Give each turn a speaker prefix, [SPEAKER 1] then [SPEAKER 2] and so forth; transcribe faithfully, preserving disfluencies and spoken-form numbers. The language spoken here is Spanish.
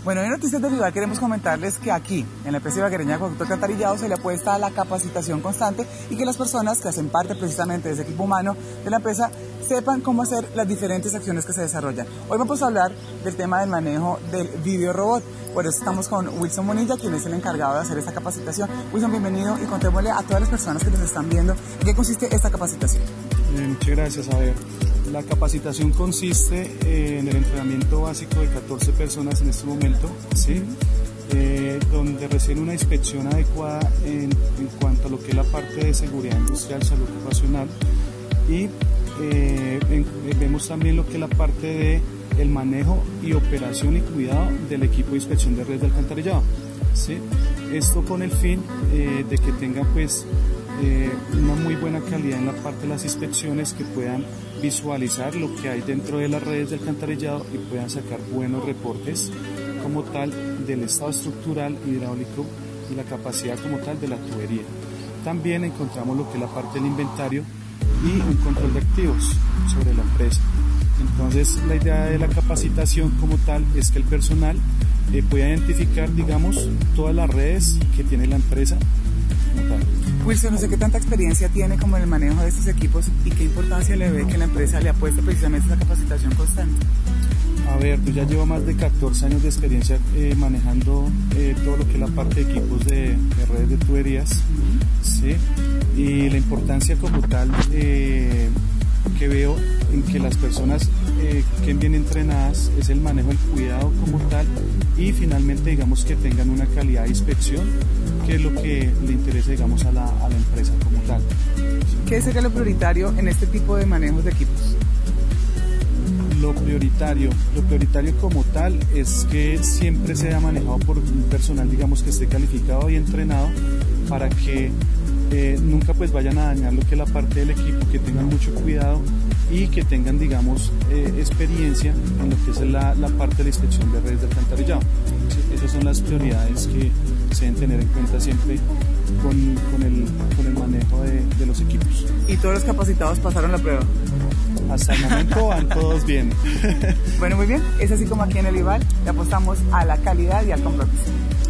[SPEAKER 1] Bueno, en Noticias del Rival queremos comentarles que aquí, en la empresa ibaguereña de Acueducto Alcantarillado, se le apuesta a la capacitación constante y que las personas que hacen parte precisamente de ese equipo humano de la empresa sepan cómo hacer las diferentes acciones que se desarrollan. Hoy vamos a hablar del tema del manejo del videorobot. Por eso estamos con Wilson Monilla, quien es el encargado de hacer esta capacitación. Wilson, bienvenido y contémosle a todas las personas que nos están viendo en qué consiste esta capacitación.
[SPEAKER 2] Eh, muchas gracias. A ver, la capacitación consiste eh, en el entrenamiento básico de catorce personas en este momento, ¿sí? Eh, donde reciben una inspección adecuada en, en cuanto a lo que es la parte de seguridad industrial, salud ocupacional, y eh, en, vemos también lo que es la parte de el manejo y operación y cuidado del equipo de inspección de redes de alcantarillado, ¿sí? Esto con el fin eh, de que tengan pues eh, una muy buena calidad en la parte de las inspecciones, que puedan visualizar lo que hay dentro de las redes de alcantarillado y puedan sacar buenos reportes como tal del estado estructural, hidráulico y la capacidad como tal de la tubería. También encontramos lo que es la parte del inventario y un control de activos sobre la empresa. Entonces, la idea de la capacitación como tal es que el personal eh, pueda identificar, digamos, todas las redes que tiene la empresa como tal.
[SPEAKER 1] Wilson, no sé qué tanta experiencia tiene como en el manejo de estos equipos y qué importancia le ve que la empresa le apueste precisamente a esa capacitación constante.
[SPEAKER 2] A ver, yo ya llevo más de catorce años de experiencia eh, manejando eh, todo lo que es la parte de equipos de, de redes de tuberías, uh-huh. ¿sí? Y la importancia como tal eh, que veo en que las personas eh, queden bien entrenadas es el manejo del cuidado como tal, y finalmente digamos que tengan una calidad de inspección, que es lo que le interesa digamos a la, a la empresa como tal.
[SPEAKER 1] ¿Qué sería lo prioritario en este tipo de manejos de equipos?
[SPEAKER 2] Lo prioritario, lo prioritario como tal es que siempre sea manejado por un personal digamos que esté calificado y entrenado, para que eh, nunca pues vayan a dañar lo que es la parte del equipo, que tengan mucho cuidado y que tengan digamos eh, experiencia en lo que es la, la parte de la inspección de redes de alcantarillado. ¿Sí? Esas son las prioridades que se deben tener en cuenta siempre con, con, el, con el manejo de, de los equipos.
[SPEAKER 1] ¿Y todos los capacitados pasaron la prueba?
[SPEAKER 2] Hasta el momento van todos bien.
[SPEAKER 1] Bueno, muy bien. Es así como aquí en el Rival le apostamos a la calidad y al compromiso.